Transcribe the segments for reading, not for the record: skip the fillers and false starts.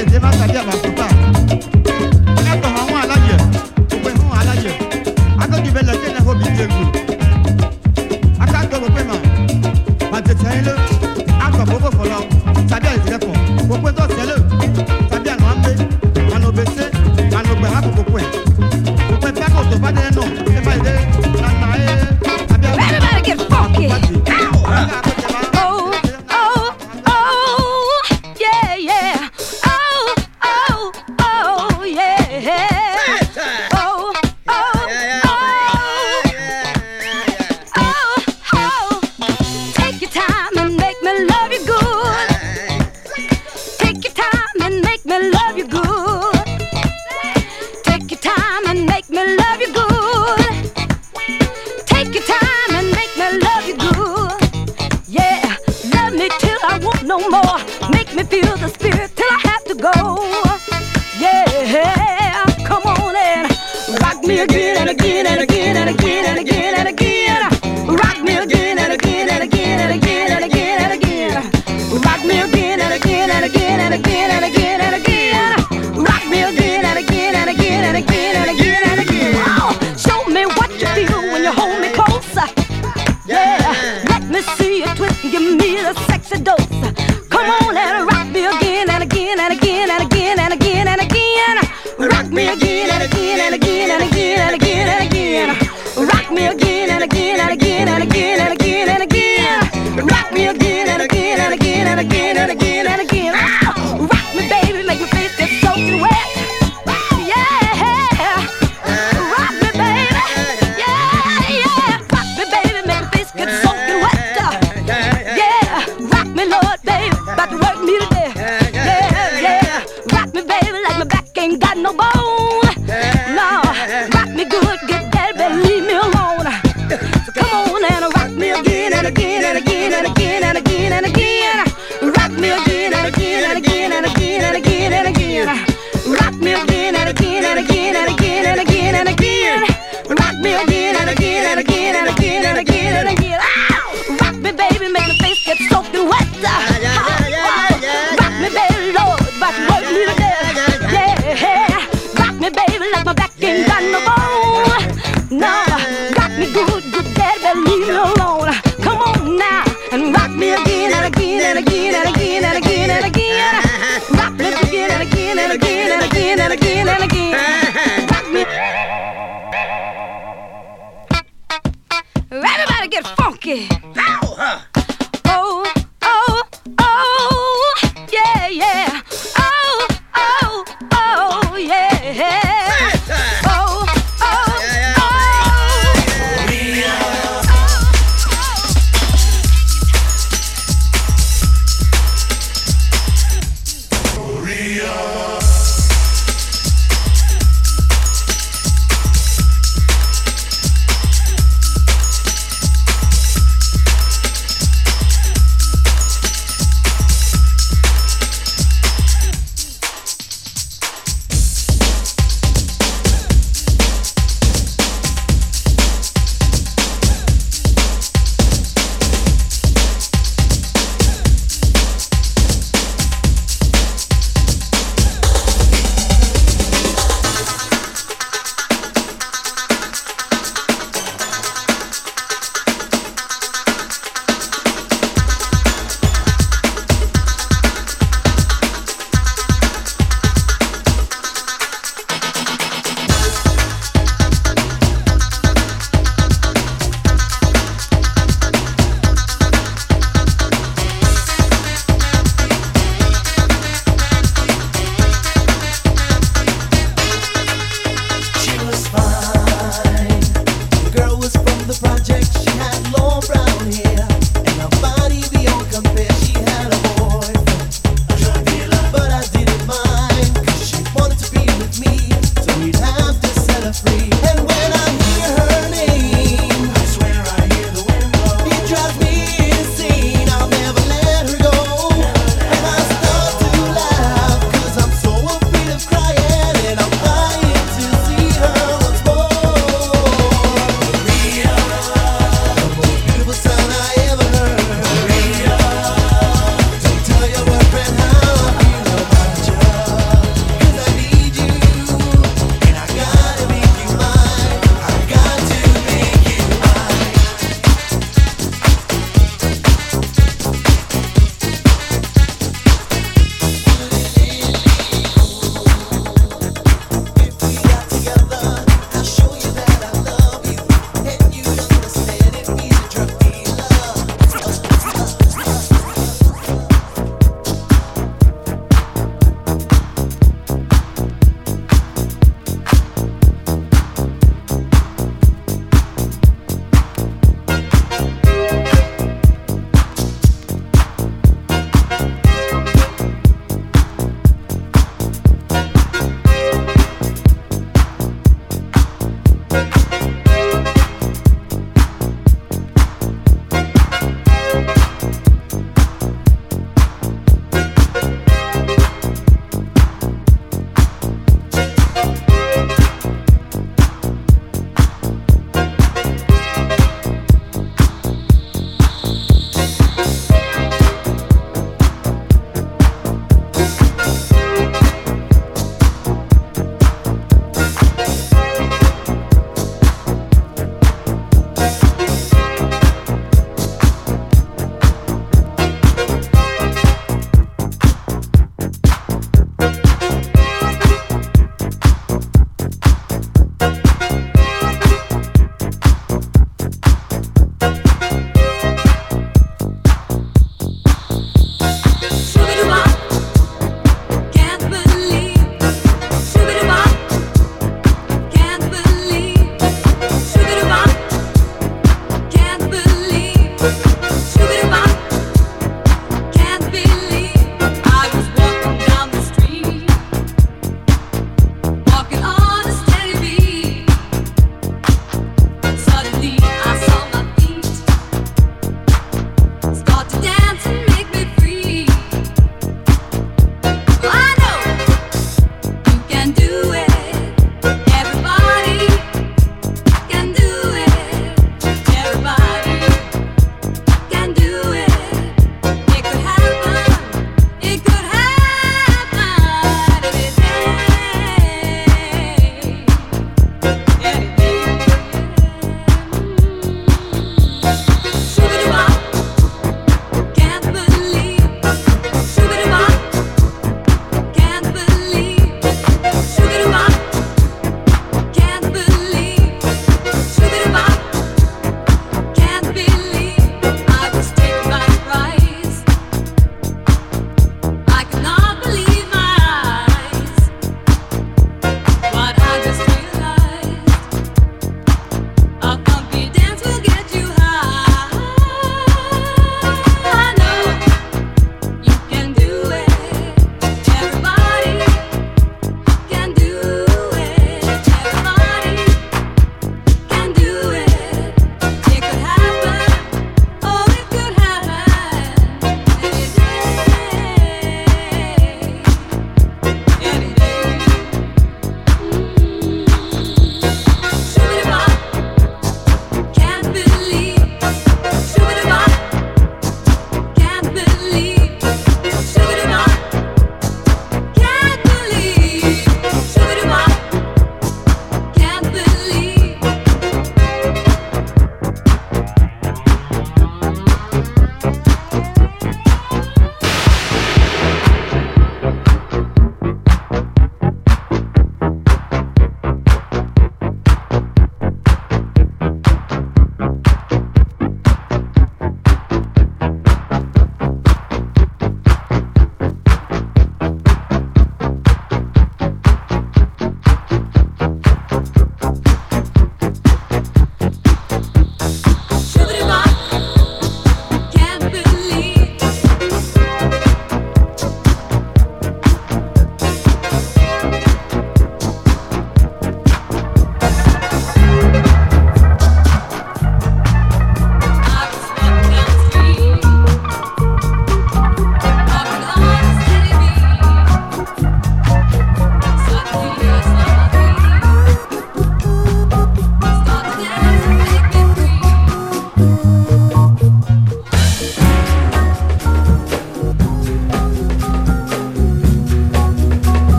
Everybody get funky. Oh, oh,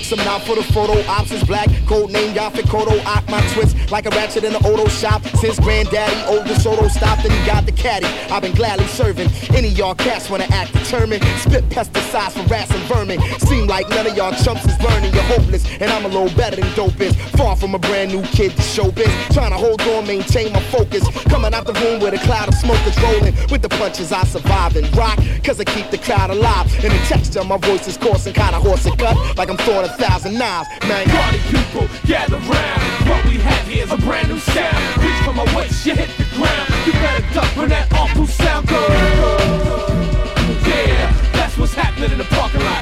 fix them now for the photo ops. Is black, code name Yaphet Kodo. Ock my twist like a ratchet in the auto shop. Since granddaddy old DeSoto stopped and he got the caddy, I've been gladly serving any y'all cats wanna act determined. Spit pesticides for rats and vermin. Seem like none of y'all chumps is learning. You're hopeless, and I'm a little better than dope is. Far from a brand new kid to showbiz. Trying to hold on, maintain my focus. Coming out the room with a cloud of smoke is rolling. With the punches I survive and rock, cause I keep the crowd alive. And the texture of my voice is coarse and kinda hoarse and cut, like I'm throwing 1,000 knives. Man, party people, gather round. What we have here is a brand new sound. Reach for my waist, you hit the ground. You better duck when that awful sound goes. Yeah, that's what's happening in the parking lot.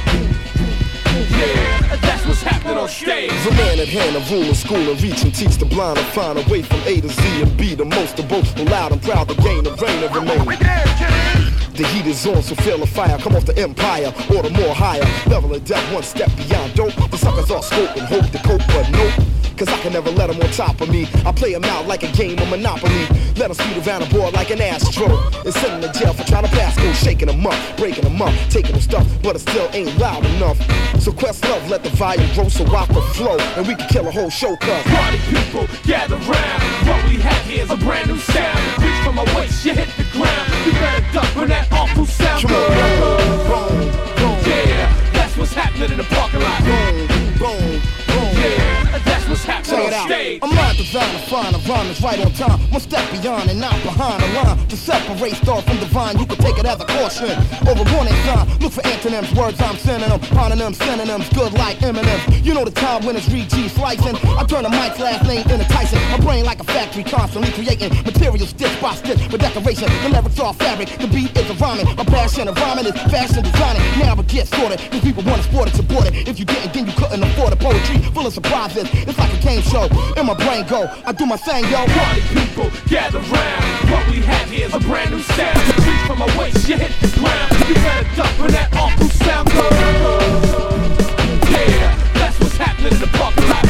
Yeah, that's what's happening on stage. The man at hand, a rule of school and reach and teach the blind and find a way from A to Z and be the most boastful, loud and proud to gain the reign and remain. The heat is on, so feel the fire. Come off the empire, order more higher. Level of death, one step beyond dope. The suckers all scope and hope to cope, but nope. Cause I can never let them on top of me. I play them out like a game of Monopoly. Let them speed around the board like an Astro. And send them to jail for trying to pass go. Shaking them up, breaking them up, taking them stuff, but it still ain't loud enough. So quest love, let the volume grow so I can flow. And we can kill a whole show, cuz party people, gather round. What we have here is a brand new sound. Reach for my waist, you hit the ground. You better duck when that awful sound goes. Boom, boom. Yeah, that's what's happening in the parking lot. Boom, boom, boom. Yeah, that's what's happening on stage. I'm not designed to find a rhyme that's right on time. One step beyond and not behind the line. To separate star from divine, you can take it as a caution. Over warning sign, look for antonyms, words I'm sending them. Hononyms, synonyms, good like M&M's. You know the time when it's Reed G slicing. I turn a mic's last name into Tyson. My brain like a factory, constantly creating material stitch by stitch for decoration. The lyrics are fabric, the beat is a rhyming. My passion of rhyming is fashion designing. Now it gets sorted, cause people want to sport it, support it. If you didn't, then you couldn't afford it. Poetry full of surprises, it's like a game show. In my brain go, I do my thing, yo. Party people, gather round. What we have here is a brand new sound. Reach for my waist, you hit the ground. You better duck when that awful sound goes. Yeah, that's what's happening in the parking lot.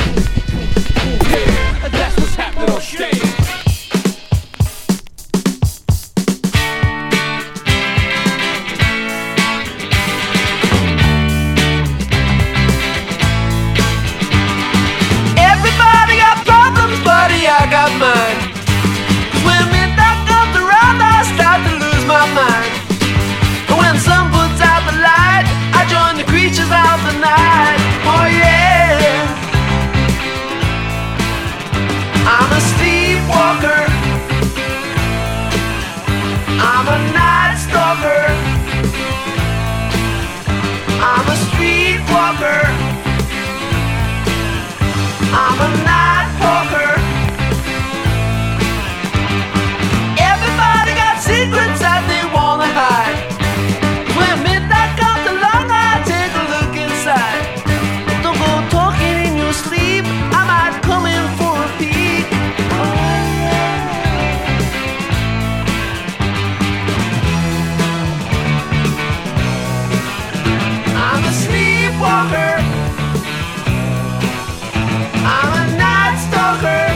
Yeah, that's what's happening on stage. I got mine. When midnight comes around, I start to lose my mind. When the sun puts out the light, I join the creatures of the night. Oh yeah. I'm a sleepwalker. I'm a night stalker. I'm a streetwalker. I'm a night walker. Secrets that they wanna hide. When midnight comes along, I take a look inside. Don't go talking in your sleep, I might come in for a peek. I'm a sleepwalker. I'm a night stalker.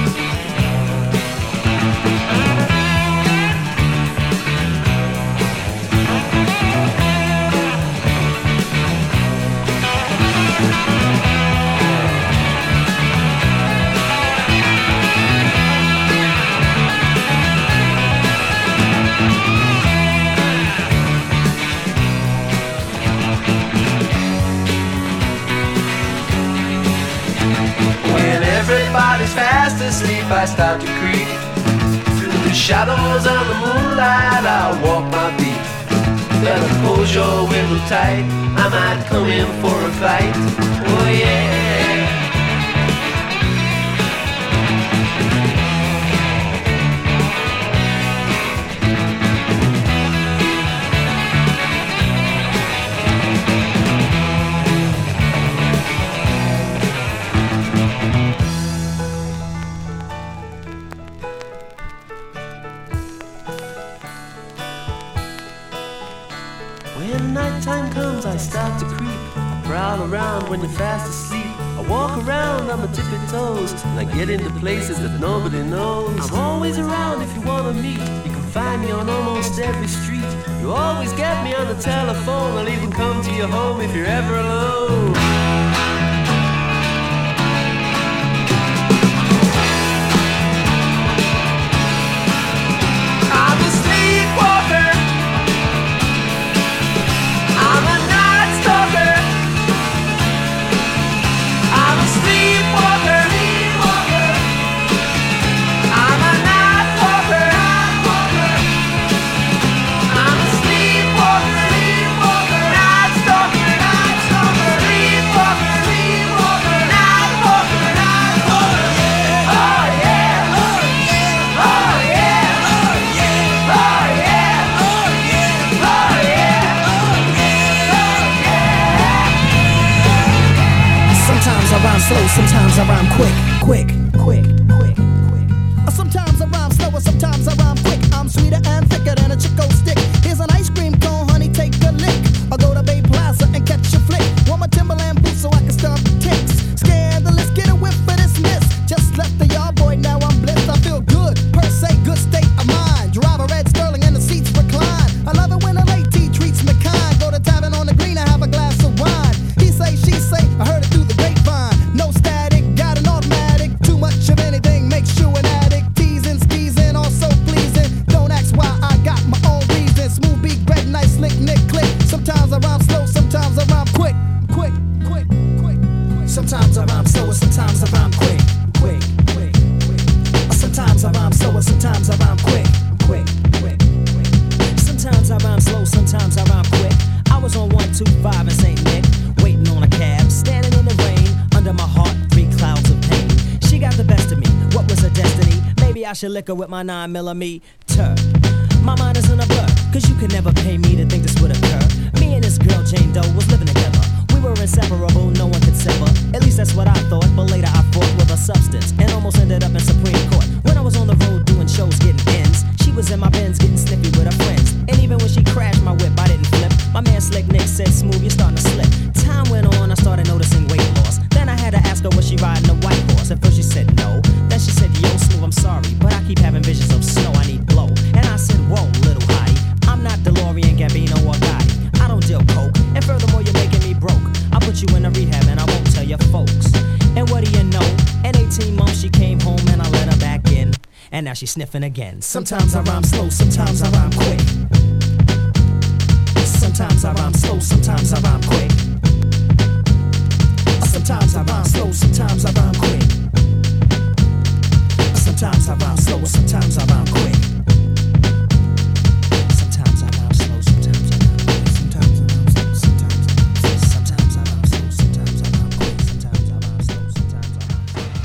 Everybody's fast asleep, I start to creep. Through the shadows and the moonlight, I walk my beat. Better close your window tight, I might come in for a fight. Oh yeah. When nighttime comes, I start to creep. I prowl around when you're fast asleep. I walk around on my tippy toes, and I get into places that nobody knows. I'm always around if you wanna meet. You can find me on almost every street. You always get me on the telephone. I'll even come to your home if you're ever alone. I'm a sleepwalker. I'm a night stalker. I'm a sleepwalker. I'm a night walker. I'm a sleepwalker. Night stalker. Sleepwalker. Night walker. Oh yeah. Oh yeah. Oh yeah. Oh yeah. Oh yeah. Sometimes I rhyme slow, sometimes I rhyme quick. Sometimes I rhyme slow, and sometimes I rhyme quick. I'm sweeter and thicker than a Chico stick. Here's an ice cream cone, honey, take a lick. I'll go to Bay Plaza and catch a flick. Want my Timberland boots so I can stomp ticks. Scandalous, get a whiff for this miss. Just left the yard boy, now I'm blessed. I feel good, per se, good state of mind. Drive a red Sterling and the seats recline. I love it when a late tea treats me kind. Go to tavern on the green and have a glass of wine. He say, she say, I heard it through the grapevine. No static, got an automatic. Too much of anything makes you an addict. Teasing, skeezing, also pleasing. Don't ask why, I got my own reasons. Smooth beat, great, nice, slick, nick, click. Sometimes I rhyme slow, sometimes I rhyme quick. Sometimes I rhyme slow, and sometimes I rhyme quick. Sometimes I rhyme slow, and sometimes I rhyme quick. Sometimes I rhyme slow, sometimes I rhyme quick. I was on 125 in St. Nick, waiting on a cab, standing in the rain. Under my heart, 3 clouds of pain. She got the best of me, what was her destiny? Maybe I should lick her with my 9mm. My mind is in a blur, cause you could never pay me to think this would occur. Me and this girl, Jane Doe, was living together. We were inseparable, no one could sever. At least that's what I thought, but later I fought with a substance and almost ended up in Supreme Court. When I was on the road doing shows, getting ends, she was in my Benz getting snippy with her friends. And even when she crashed my whip, I didn't flip. My man Slick Nick said, smooth, you're starting to slip. Time went on, I started noticing weight loss. Then I had to ask her, was she riding a white horse? At first she said no. Then she said, yo, Smooth, I'm sorry, but I keep having visions of snow, I need blow. And I said, whoa, little hottie, I'm not DeLorean, Gambino, or Gotti. I don't deal coke, and furthermore, you're making me broke. I'll put you in a rehab and I won't tell your folks. And what do you know? In 18 months she came home and I let her back in. And now she's sniffing again. Sometimes I rhyme slow, sometimes I rhyme quick. Sometimes I rhyme slow, sometimes I rhyme quick. Sometimes I rhyme slow, sometimes I rhyme quick. Sometimes I rhyme slow, sometimes I rhyme quick. Sometimes I rhyme slow, sometimes I rhyme quick. Sometimes I rhyme slow, sometimes I rhyme quick. Sometimes I rhyme quick, sometimes I rhyme slow, sometimes I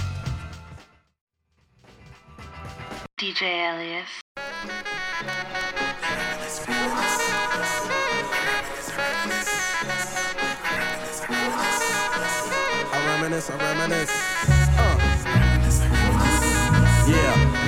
rhyme. DJ Elias. I reminisce. Yeah.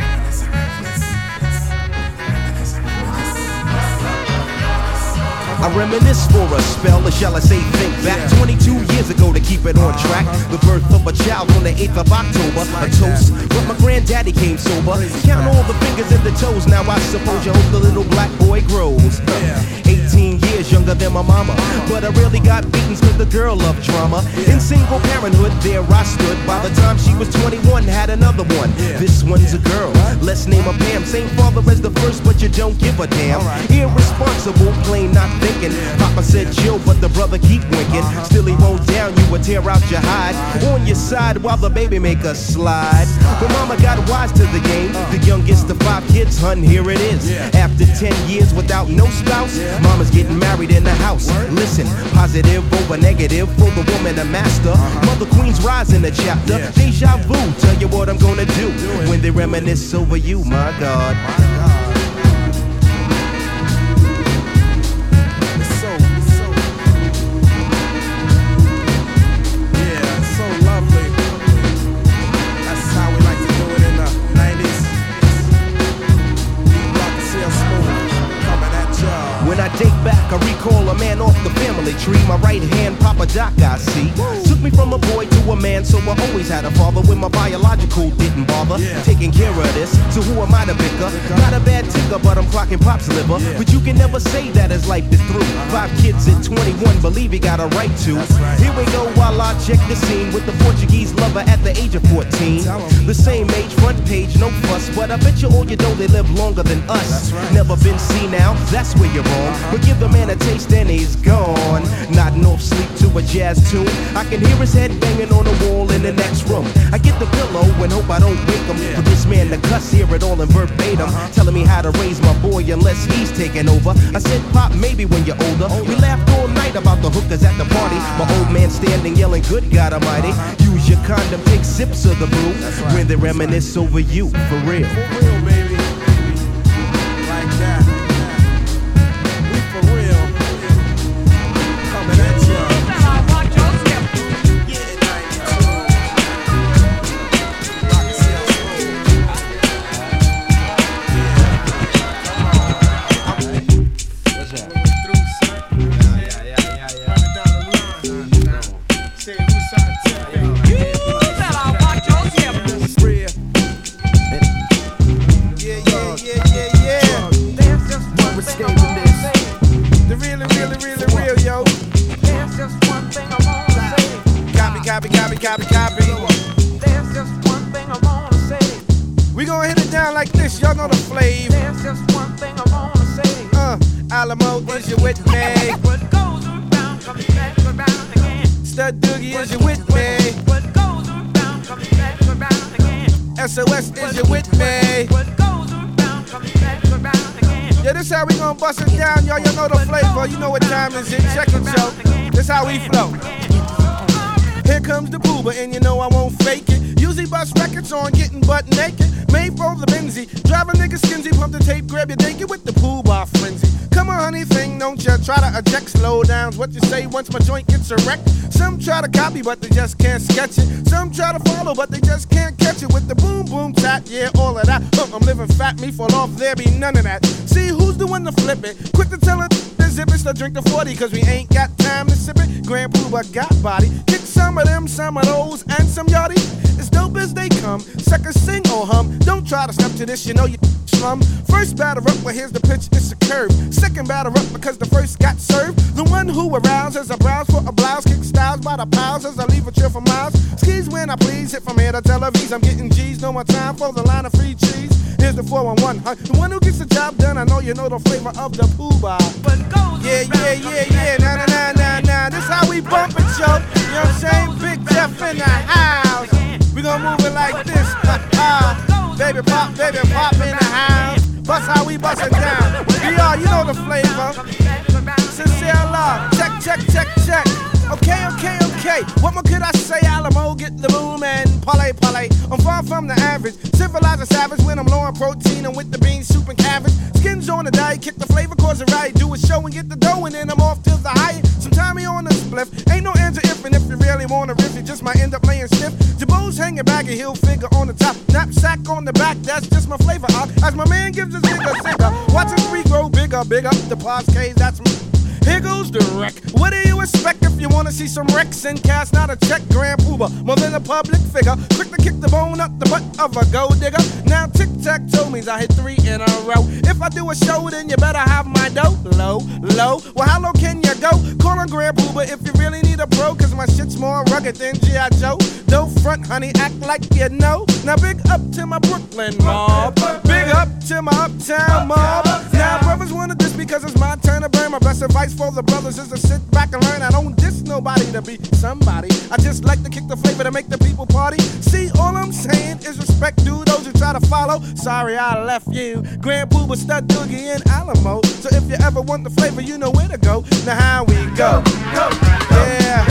I reminisce for a spell, or shall I say think back 22 years ago to keep it on track. The birth of a child on the 8th of October. A toast, but my granddaddy came sober. Count all the fingers and the toes, now I suppose you hope the little black boy grows. 18 years younger than my mama, but I really got beatings cause the girl loved drama. In single parenthood, there I stood. By the time she was 21, had another one. This one's a girl, let's name her Pam. Same father as the first, but you don't give a damn. Irresponsible, plain not thinking. Papa said chill, but the brother keep winking. Still he won't down you or tear out your hide. On your side while the baby make a slide. But mama got wise to the game. The youngest of 5 kids, hun, here it is. After 10 years without no spouse, mama's getting married in the house. Listen, positive over negative for the woman a master. Mother Queen's rise in the chapter. Deja vu, tell you what I'm gonna do when they reminisce over you, my God. When I date back, I recall a man off the family tree. My right hand, Papa Doc, I see. Took me from a boy to a man, so I always had a father when my biological didn't bother. lover, taking care of this. So who am I to bicker? Not a bad ticker, but I'm clocking Pop's liver. But you can never say that his life is through. 5 kids at 21, believe he got a right to. Here we go while I check the scene with the Portuguese lover at the age of 14. The same age, front page, no fuss, but I bet you all you know they live longer than us. Never been seen now, that's where you're wrong. But give the man a taste and he's gone. Nodding off sleep to a jazz tune. I can hear his head banging on the wall in the next room. I get the pillow and hope I don't wake him. For this man to cuss, hear it all in verbatim. Telling me how to raise my boy unless he's taking over. I said, Pop, maybe when you're older. We laughed all night about the hookers at the party. My old man standing yelling, good God almighty. Use your condom, take sips of the brew. When they reminisce over you, for real. For real, baby. Like that. We for real. Coming at you. Copy. There's just one thing I wanna say. We gonna hit it down like this, y'all know the flavor. There's just one thing I wanna say. Alamo, is you with me? What goes around comes back around again. Stud Doogie, is you with me? What goes around comes back around again. SOS, is you with me? What goes around comes back around again. Yeah, this how we gonna bust it down, y'all. You know the flavor. You know what time is it? Check it, yo. This how we flow. Here comes the booba, and you know I won't fake it. Usually bust records on getting butt naked. Made for the Benzie. Drive a nigga skinsy, pump the tape, grab your dinky with the pool bar frenzy. Come on, honey, thing, don't ya try to eject slow downs. What you say once my joint gets erect? Some try to copy, but they just can't sketch it. Some try to follow, but they just can't catch it. With the boom, boom, tap, yeah, all of that. I'm living fat, me fall off, there be none of that. See who's the one to flip it? Quick to tell it. Zip it, so drink the 40, cause we ain't got time to sip it. Grand Pooba got body. Kick some of them, some of those, and some yachty. As dope as they come, suckers sing or hum. Don't try to step to this, you know you slum. First batter up, well here's the pitch, it's a curve. Second batter up because the first got served. The one who arouses a browse for a blouse. Kick styles by the pals as I leave a trail for miles. Skis when I please, hit from here to Tel Aviv. I'm getting G's, no more time for the line of free cheese. Here's the 411, huh? The one who gets the job done, I know you know the flavor of the Pooba. Yeah. Nah. This how we bump it, yo. You know what I'm saying? Big Jeff in the house. We gon' move it like this. Baby pop in the house. Bust how we bust it down. BR, you know the flavor. Sincere love. Check. Okay. What more could I say? Alamo, get the boom and parlay. I'm far from the average. Civilized and savage when I'm low on protein and with the beans, soup and cabbage. Skins on the diet, kick the flavor, cause it right. Do a show and get the dough and then I'm off to the high. Sometime he on the spliff. Ain't no answer if and if you really wanna riff, you just might end up laying stiff. Jabos hanging back and heel figure on the top. Knapsack on the back, that's just my flavor. As my man gives us bigger. Watch his tree grow bigger. Big up the Parsk's, that's me. Here goes the wreck. What do you expect if you wanna see some wrecks and cast not a check? Grand Pooba, more than a public figure. Quick to kick the bone up the butt of a gold digger. Now tic-tac-toe means I hit 3 in a row. If I do a show, then you better have my dough. Low. Well, how low can you go? Call on Grand Pooba if you really need a pro, cause my shit's more rugged than G.I. Joe. Don't front, honey, act like you know. Now big up to my Brooklyn mob. Big up to my uptown mob. Now brothers wanna diss because it's my turn to burn. My best advice for the brothers is to sit back and learn. I don't diss nobody to be somebody. I just like to kick the flavor to make the people party. See, all I'm saying is respect to those who try to follow. Sorry I left you. Grand Pooba, Stud Doogie, and Alamo. So if you ever want the flavor, you know where to go. Now how we go? Yeah.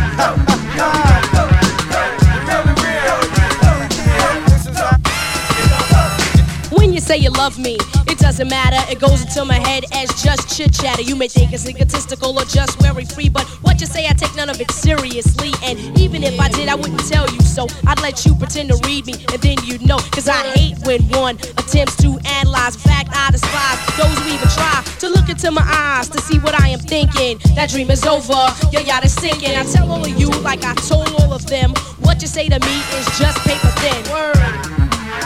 When you say you love me, it doesn't matter, it goes into my head as just chit-chatter. You may think it's egotistical or just very free, but what you say, I take none of it seriously. And even if I did, I wouldn't tell you so. I'd let you pretend to read me, and then you'd know. Cause I hate when one attempts to analyze. In fact, I despise those who even try to look into my eyes to see what I am thinking. That dream is over, your yacht is sinking. I tell all of you, like I told all of them, what you say to me is just paper thin. Word.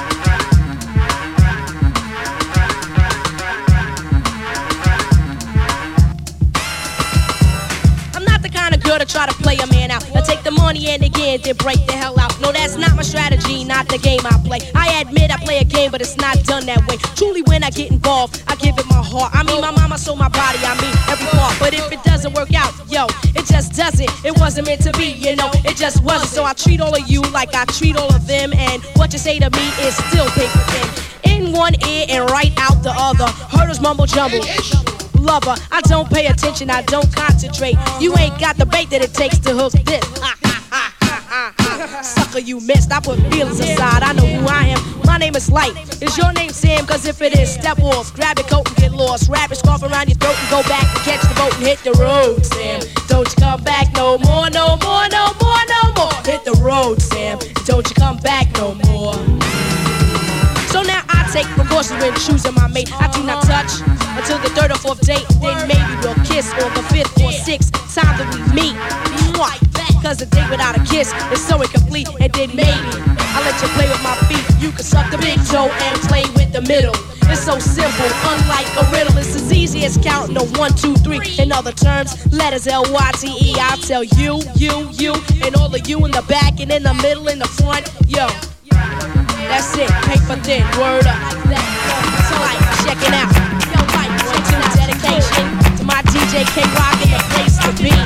money and again, then break the hell out. No, that's not my strategy, not the game I play. I admit I play a game, but it's not done that way. Truly, when I get involved, I give it my heart. I mean, my mama sold my body, I mean, every part. But if it doesn't work out, yo, it just doesn't. It wasn't meant to be, you know, it just wasn't. So I treat all of you like I treat all of them, and what you say to me is still paper thin. In one ear and right out the other. Hurdles mumble jumble. Lover, I don't pay attention, I don't concentrate. You ain't got the bait that it takes to hook this. Sucker, you missed. I put feelings aside. I know who I am. My name is Light. Is your name Sam? Cause if it is, step off. Grab your coat and get lost. Wrap your scarf around your throat and go back and catch the boat and hit the road, Sam. Don't you come back no more, no more, no more, no more. Hit the road, Sam. Don't you come back no more. So now I take precautions when choosing my mate. I do not touch until the third or fourth date. Then maybe we'll kiss on the fifth or sixth time that we meet. Mwah. Cause a date without a kiss is so incomplete. And then maybe I'll let you play with my feet. You can suck the big toe and play with the middle. It's so simple, unlike a riddle. It's as easy as counting on 1, 2, 3. In other terms, letters L-Y-T-E. I'll tell you, and all of you in the back and in the middle, in the front. Yo, that's it, paper thin, word up. So like, check it out. Yo, like, 1, 2, dedication to my DJ K-Rock in the place to be.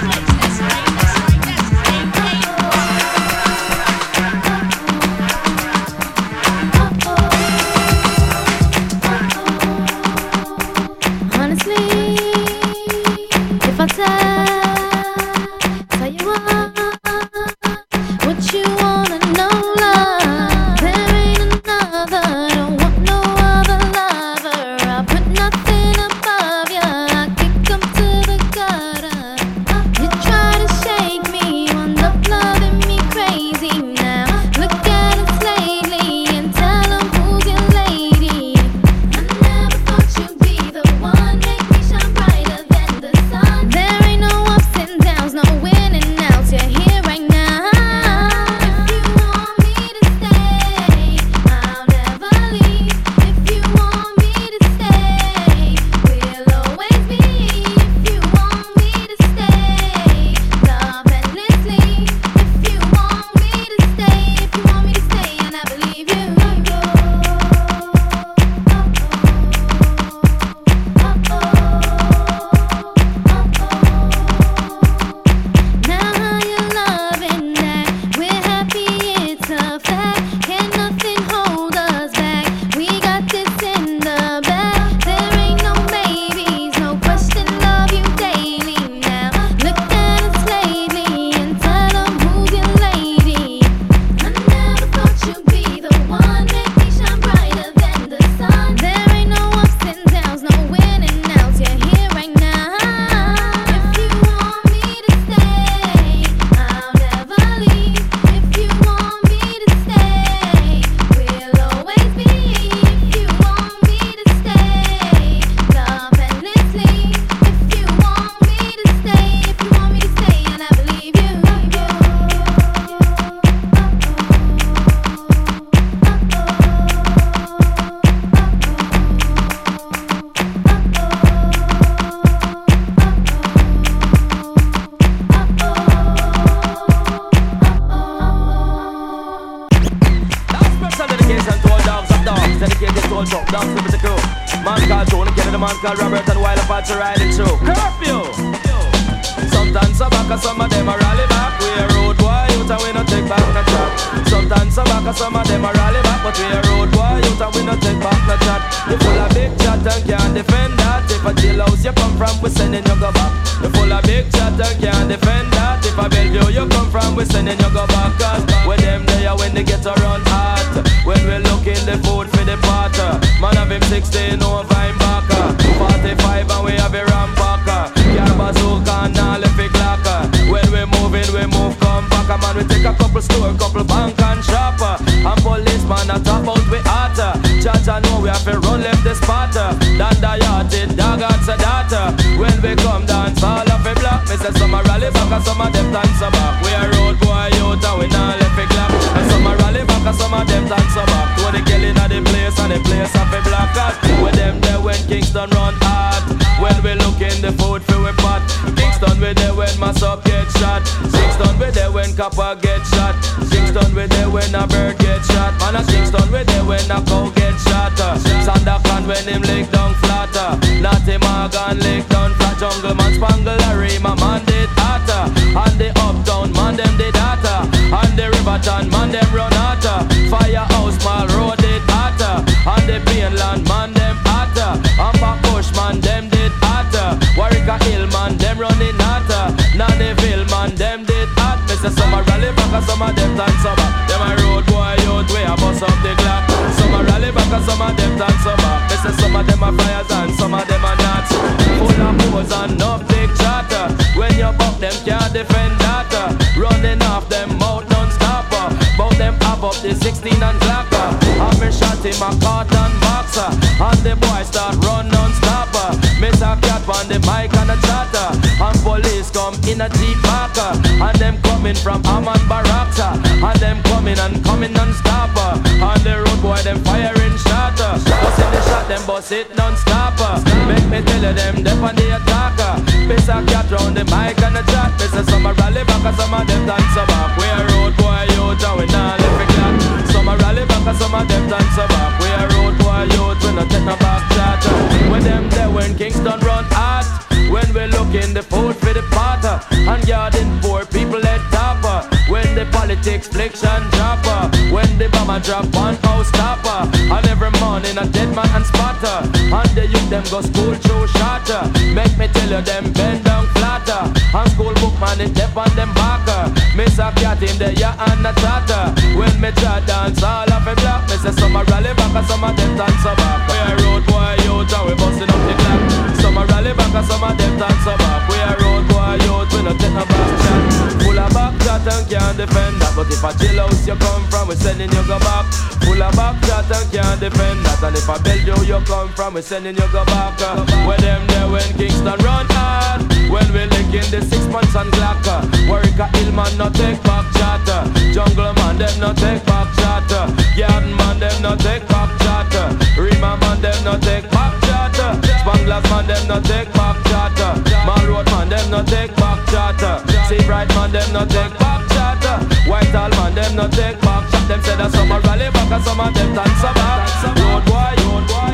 when we look in the food for we pot. Kingston we there when mass up get shot. Kingston we there when copper get shot. Kingston we there when a bird get shot. Man a Kingston we there when a cow get shot. Sandakan when him lick down flatter. Natty Morgan lick down flat. Jungle man spangle Larry, my man did hotter. And the uptown man them did hotter. And the Riverton man them run hotter. Firehouse Mall Road did hotter. And the Plainland man them hotter. And Backbush man them did hotter. Warwick Hill man them running hotter. Nannyville man them did hot. Mr. Summer rally back and some of them dance over. Them a road boy youth way a bust up the clock. Some a rally back and some of them dance over. Mr. Some of them a flyers and some of them a nuts. Full of pose and no big chatter. When you buck them can't defend data. Running off them mouth non-stopper. Bout them up the 16 and Glocker. And me shot him a cotton boxer. And the boy start run non-stopper. Miss a cat on the mic and a chatter. And police come in a Jeep Parker. And them coming from Amman Baraka. And them coming non-stopper. And the road boy them firing shatter. Bust in the shot them bust it non-stopper. Make me tell you them dep on the attacker. Miss a cat round the mic and a chat. Miss a summer rally back and some of them dance back. We a road boy youth and we nah left a clat. Some a rally back and some of them dance back. We a road boy youth, we no take no back chat. When them there when Kingston run hot. When we look in the food for the potter. And garden poor people head topper. When the politics fliction dropper. When the bomber drop one house topper. And every morning a dead man and spotter. And the youth them go school show shatter. Make me tell you them bend down flatter. And school book man it dep on them backer. Miss a cat in the ya and a chatter. When me try dance all of a block. Me say some a rally back and some of them dance a back. We a road boy youth and we busting up the clock. Some a rally back and some of them dance a back. We a road boy youth, we no take no back chat. Full of back chat and can't defend that. But if a jail house you come from, we sending you go back. Full of back chat and can't defend that. And if a Belgium you come from, we sending you go back. Where them there when Kingston run hard. When we lick in the 6 months and Glocker. Warwick Hill man no take back chatter. Jungle man them no take back chatter. Garden man them no take back chatter. Rima man them no take back chatter. Spanglers man them no take back chatter. Mall Road man them no take back chatter. Seabright man them no take back chatter. Whitehall man them no take back chatter. Them say that some a rally back and some of them dance back. Road boy, road boy.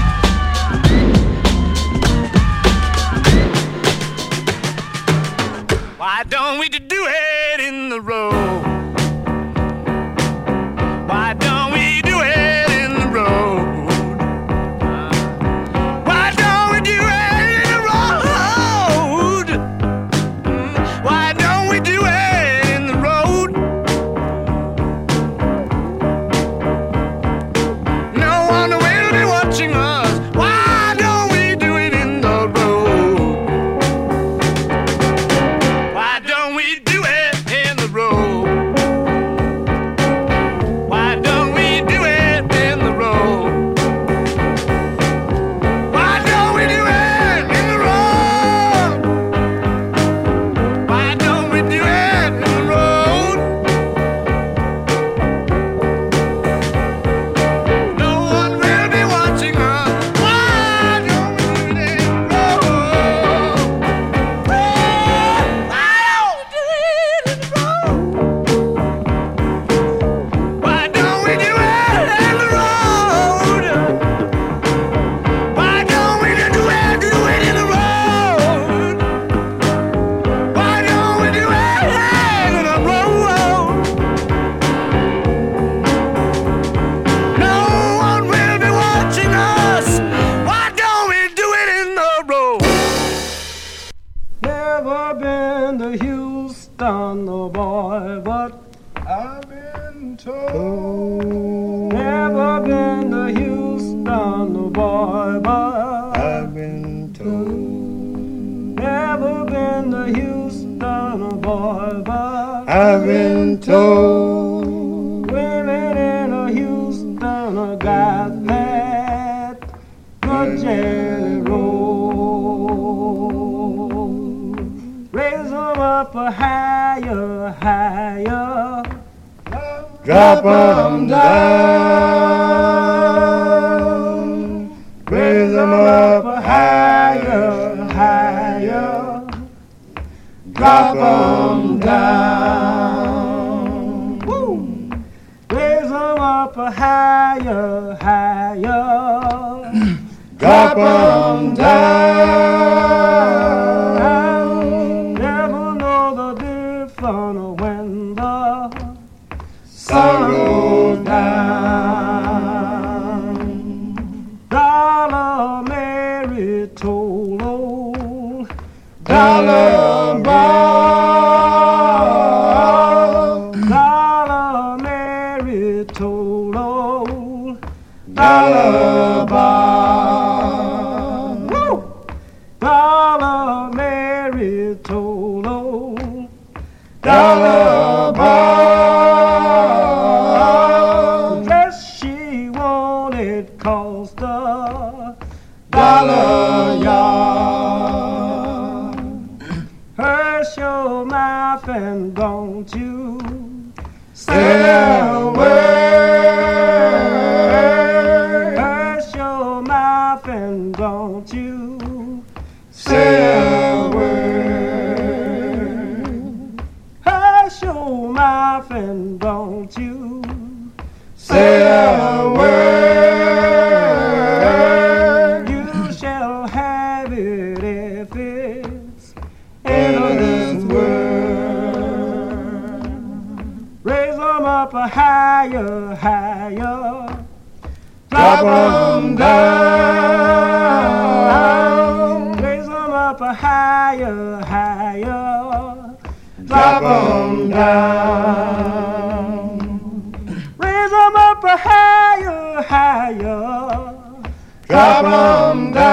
Why don't we do it in the road? Why don't we do it in the road? Why don't we do it in the road? Why don't we do it in the road? No one will be watching us. Why don't we do it in the road? Why don't we do it in the road? Why don't we do it in the road? Why don't we do it in the road? Why don't we do it in the road? No one will be watching us. Why don't we do it in the road? Why don't we do it in the road? Why don't we do it in the road? Why don't we do it in the road? Why don't we do it in the road? No one will be watching us. Why don't we do it in the road? Never been to Houston, no boy, but I've been told. Never been to Houston, no boy, but I've been told. Never been to Houston, no boy, but I've been told. Women in Houston got that good jelly roll. Raise 'em up higher, higher. Drop 'em down. Raise 'em up higher, higher, higher. Drop 'em down. Never know the difference when the sun goes down. Dollar Mary told old Dollar Bob. Dollar Mary told old Dollar Bob. Dollar Mary told old Dollar Bob. the dress she wanted cost a dollar yard. Hush your mouth and don't you say a word. Hush your mouth and don't you say a word. Hush your mouth and don't you say a word. You shall have it if it's in this world. Raise them up a higher, higher. Drop 'em down. Raise them up a higher, higher. Drop 'em down. Raise them up a higher, higher. Drop 'em down.